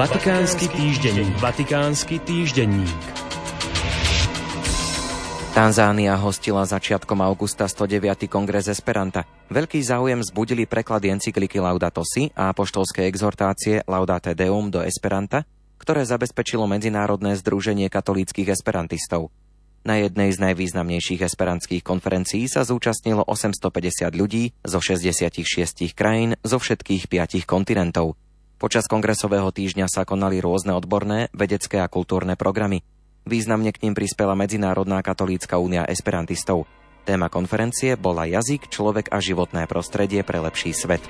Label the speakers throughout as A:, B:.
A: Vatikánsky týždenník. Vatikánsky týždenník.
B: Tanzánia hostila začiatkom augusta 109. kongres Esperanta. Veľký záujem vzbudili preklady encykliky Laudato Si a apoštolské exhortácie Laudate Deum do Esperanta, ktoré zabezpečilo Medzinárodné združenie katolíckych esperantistov. Na jednej z najvýznamnejších esperantských konferencií sa zúčastnilo 850 ľudí zo 66 krajín zo všetkých 5 kontinentov. Počas kongresového týždňa sa konali rôzne odborné, vedecké a kultúrne programy. Významne k nim prispela Medzinárodná katolícka únia esperantistov. Téma konferencie bola Jazyk, človek a životné prostredie pre lepší svet.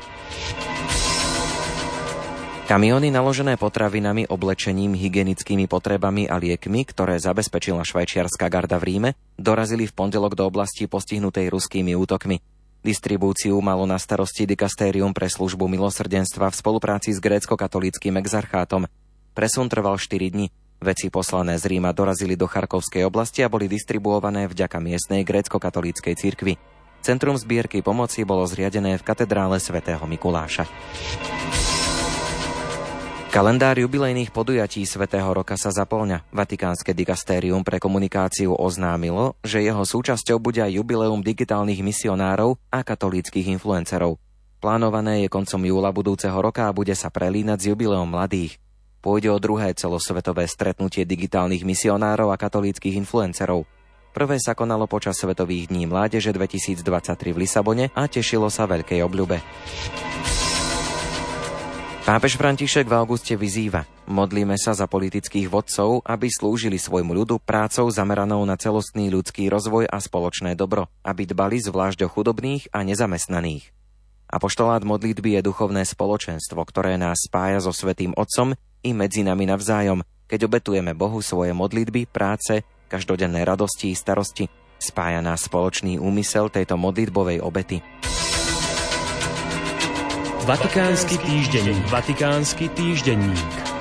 B: Kamióny naložené potravinami, oblečením, hygienickými potrebami a liekmi, ktoré zabezpečila švajčiarska garda v Ríme, dorazili v pondelok do oblasti postihnutej ruskými útokmi. Distribúciu malo na starosti Dikastérium pre službu milosrdenstva v spolupráci s grécko-katolíckym exarchátom. Presun trval 4 dni. Veci poslané z Ríma dorazili do Charkovskej oblasti a boli distribuované vďaka miestnej grécko-katolíckej cirkvi. Centrum zbierky pomoci bolo zriadené v katedrále svätého Mikuláša. Kalendár jubilejných podujatí svätého roka sa zapĺňa. Vatikánske dikastérium pre komunikáciu oznámilo, že jeho súčasťou bude aj jubileum digitálnych misionárov a katolíckych influencerov. Plánované je koncom júla budúceho roka a bude sa prelínať s jubileom mladých. Pôjde o druhé celosvetové stretnutie digitálnych misionárov a katolíckych influencerov. Prvé sa konalo počas Svetových dní mládeže 2023 v Lisabone a tešilo sa veľkej obľube. Pápež František v auguste vyzýva: modlíme sa za politických vodcov, aby slúžili svojmu ľudu prácou zameranou na celostný ľudský rozvoj a spoločné dobro, aby dbali zvlášť o chudobných a nezamestnaných. Apoštolát modlitby je duchovné spoločenstvo, ktoré nás spája so Svätým Otcom i medzi nami navzájom, keď obetujeme Bohu svoje modlitby, práce, každodenné radosti i starosti. Spája nás spoločný úmysel tejto modlitbovej obety.
A: Vatikánsky týždenník. Vatikánsky týždenník.